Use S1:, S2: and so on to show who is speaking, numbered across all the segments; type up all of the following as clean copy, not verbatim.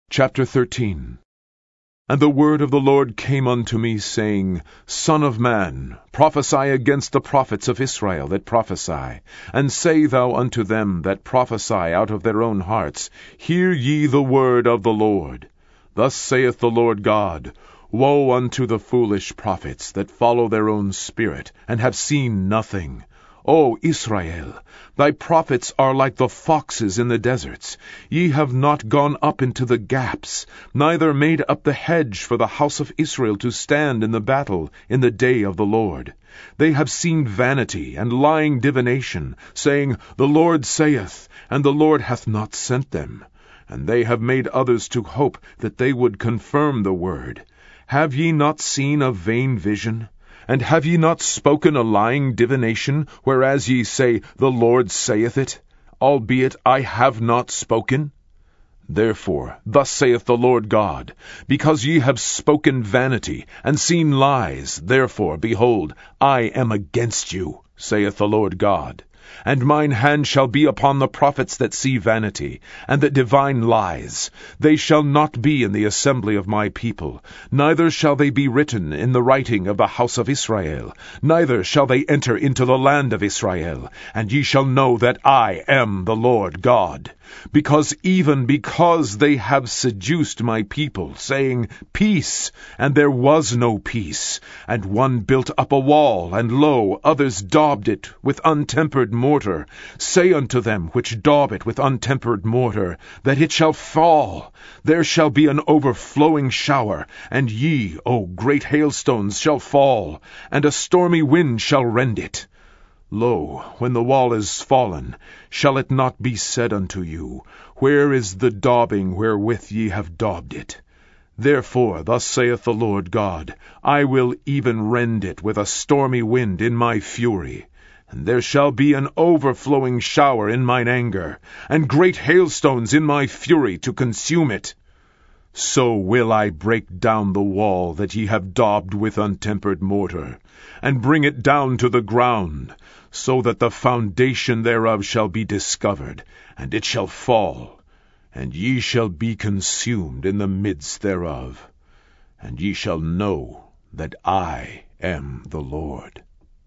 S1: Chapter 13. And the word of the Lord came unto me, saying, Son of man, prophesy against the prophets of Israel that prophesy, and say thou unto them that prophesy out of their own hearts, Hear ye the word of the Lord. Thus saith the Lord God, Woe unto the foolish prophets that follow their own spirit, and have seen nothing. O Israel, thy prophets are like the foxes in the deserts. Ye have not gone up into the gaps, neither made up the hedge for the house of Israel to stand in the battle in the day of the Lord. They have seen vanity and lying divination, saying, The Lord saith, and the Lord hath not sent them. And they have made others to hope that they would confirm the word. Have ye not seen a vain vision? And have ye not spoken a lying divination, whereas ye say, The Lord saith it, albeit I have not spoken? Therefore, thus saith the Lord God, Because ye have spoken vanity, and seen lies, therefore, behold, I am against you, saith the Lord God. And mine hand shall be upon the prophets that see vanity, and that divine lies. They shall not be in the assembly of my people, neither shall they be written in the writing of the house of Israel, neither shall they enter into the land of Israel. And ye shall know that I am the Lord God. Because they have seduced my people, saying, Peace, and there was no peace. And one built up a wall, and lo, others daubed it with untempered mortar. Say unto them which daub it with untempered mortar, that it shall fall. There shall be an overflowing shower, and ye, O great hailstones, shall fall, and a stormy wind shall rend it. Lo, when the wall is fallen, shall it not be said unto you, Where is the daubing wherewith ye have daubed it? Therefore, thus saith the Lord God, I will even rend it with a stormy wind in my fury. And there shall be an overflowing shower in mine anger, and great hailstones in my fury to consume it. So will I break down the wall that ye have daubed with untempered mortar, and bring it down to the ground, so that the foundation thereof shall be discovered, and it shall fall, and ye shall be consumed in the midst thereof. And ye shall know that I am the Lord.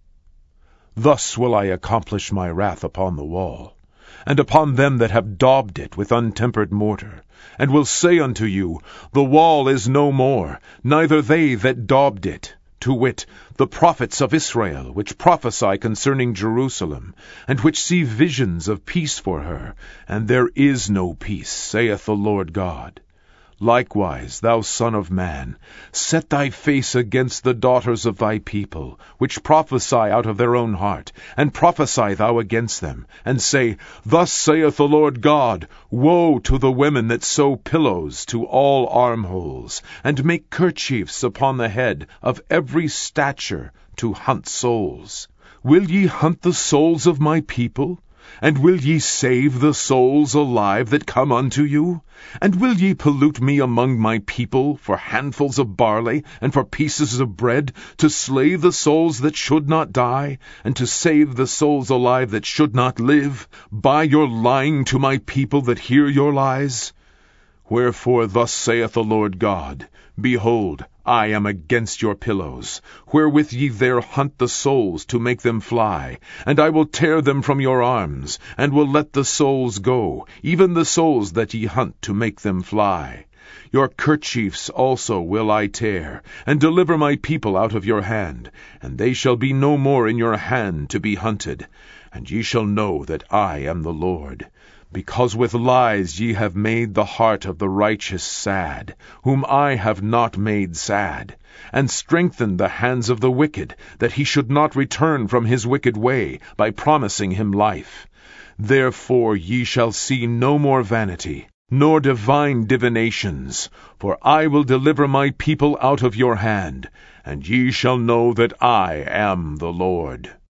S1: Thus will I accomplish my wrath upon the wall, and upon them that have daubed it with untempered mortar, and will say unto you, The wall is no more, neither they that daubed it, to wit, the prophets of Israel, which prophesy concerning Jerusalem, and which see visions of peace for her, and there is no peace, saith the Lord God. Likewise, thou son of man, set thy face against the daughters of thy people, which prophesy out of their own heart, and prophesy thou against them, and say, Thus saith the Lord God, Woe to the women that sew pillows to all armholes, and make kerchiefs upon the head of every stature to hunt souls. Will ye hunt the souls of my people? And will ye save the souls alive that come unto you? And will ye pollute me among my people for handfuls of barley, and for pieces of bread, to slay the souls that should not die, and to save the souls alive that should not live, by your lying to my people that hear your lies? Wherefore thus saith the Lord God, Behold, I am against your pillows, wherewith ye there hunt the souls to make them fly, and I will tear them from your arms, and will let the souls go, even the souls that ye hunt to make them fly. Your kerchiefs also will I tear, and deliver my people out of your hand, and they shall be no more in your hand to be hunted. And ye shall know that I am the Lord. Because with lies ye have made the heart of the righteous sad, whom I have not made sad, and strengthened the hands of the wicked, that he should not return from his wicked way, by promising him life. Therefore ye shall see no more vanity, nor divine divinations, for I will deliver my people out of your hand, and ye shall know that I am the Lord.